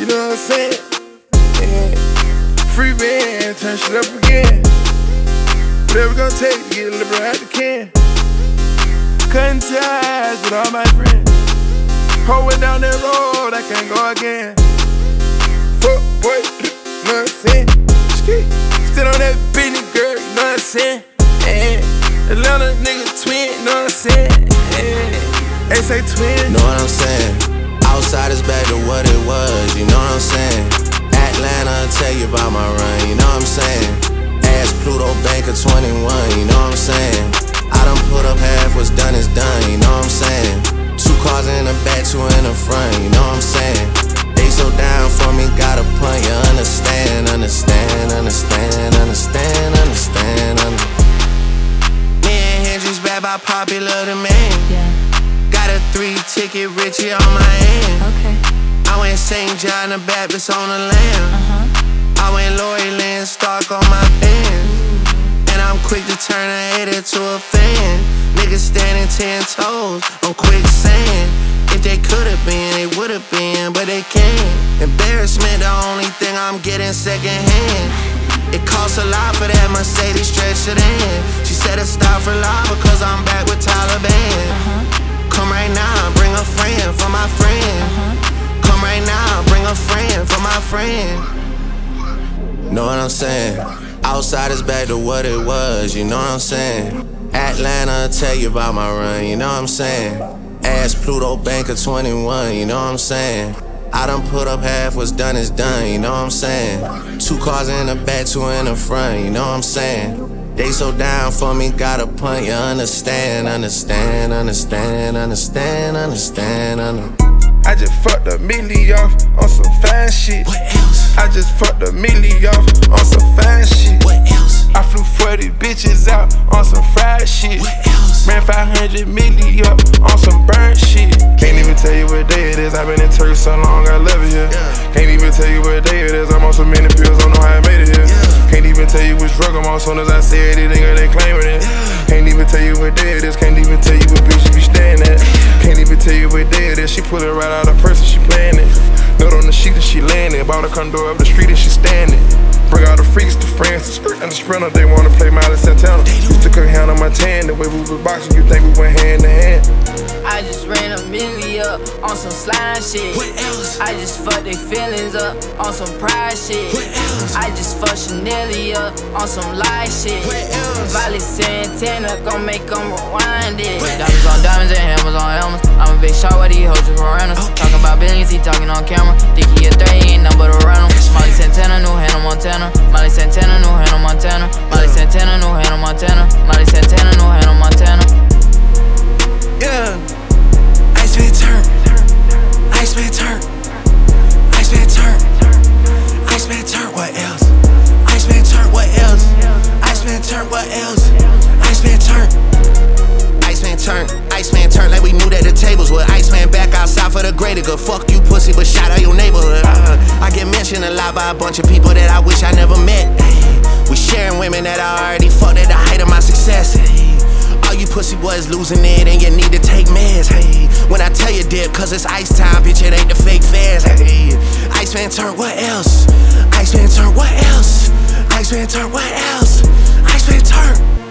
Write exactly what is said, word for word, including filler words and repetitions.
You know what I'm saying? Yeah. Free band, turn shit up again. Whatever gonna take to get a little out the can. Cutting ties with all my friends. Holding down that road, I can't go again. Fuck boy, you know what I'm saying? Still on that business, girl, you know what I'm saying? Yeah. Atlanta nigga twin, you know what I'm saying? Yeah. They say twin. Know what I'm saying? Outside is back to what it was, you know what I'm saying? Atlanta, I'll tell you about my run, you know what I'm saying? Ask Pluto Banker twenty-one, you know what I'm saying? I done put up half, what's done is done, you know what I'm saying? Two cars in the back, two in the front, you know what I'm saying? They so down for me, got a punt, you understand, understand, understand, understand, understand, understand. Me and Hendrix back by popular demand. Yeah. Got a three ticket Richie on my hand. Okay. I went Saint John the Baptist on the lamb. Uh-huh. I went Lori Lynn Stark on my pants. And I'm quick to turn a hater to a fan. Niggas standing ten toes on quicksand. If they could've been, they would've been, but they can't. Embarrassment, the only thing I'm getting secondhand. It costs a lot for that Mercedes stretch sedan. She said to stop for life because I'm back with Taliban. Uh-huh. Come right now, bring a friend for my friend. Uh-huh. Come right now, bring a friend for my friend. Know what I'm saying? Outside is back to what it was, you know what I'm saying? Atlanta, I'll tell you about my run, you know what I'm saying? Ask Pluto Banker twenty-one, you know what I'm saying? I done put up half, what's done is done, you know what I'm saying? Two cars in the back, two in the front, you know what I'm saying? They so down for me, got a punt, you understand, understand, understand, understand, understand, understand. I just fucked a milli off on some fine shit. What else? I just fucked a milli off on some fine shit. What else? I flew forty bitches out on some fried shit. What else? Ran five hundred milli up on some burnt shit. Can't even tell you what day it is. I've been in Turkey so long, I love it here. Yeah. Can't even tell you what day it is. I'm on so many pills, don't know how I made it here. Yeah. Can't even tell you which drug I'm on. Soon as I say it, they nigga they claiming it. Yeah. Can't even tell you what day it is. Can't even tell you what bitch you be staying at. Can't even tell you what day it is. She pull it right out of purse and she playing it. Note on the sheet and she laying it. Bought a condo up the street and she standing. Bring all the freaks to France, the skirt and the sprinter. They wanna play Miley Santana. Used to cook hand on my tan. The way we was boxing, you think we went hand to hand. I just ran a milli up on some slime shit. What else? I just fucked their feelings up on some pride shit. What else? I just fucked Chanelli up on some lie shit. What else? Miley Santana gon' make them rewind it. What Diamonds on diamonds and hammers on hammers. I'm a big shot, what these hoes just around us. Okay. Talking about billions, he talking on camera. Think he a threat, he ain't nothing but a rental. Miley Santana, new Hannah Montana. Miley Santana, new Hannah Montana. Miley Santana, new Hannah Montana. Miley Santana, new Hannah Montana. Yeah. Iceman turn. Iceman turn. Iceman turn. Iceman turn. What else? Iceman turn. What else? Iceman turn. What else? Iceman turn. Iceman turn. Iceman turn like we knew that the tables were. Iceman back outside for the greater good. Fuck you, pussy, but shout out your neighborhood. Uh, I get mentioned a lot by a bunch of people that I wish I never met. We sharing women that I already fucked at the height of my success. All you pussy boys losing it and you need to take meds. Hey, when I tell you dip, cause it's ice time, bitch, it ain't the fake fans. Hey, Iceman turn, what else? Iceman turn, what else? Iceman turn, what else? Iceman turn.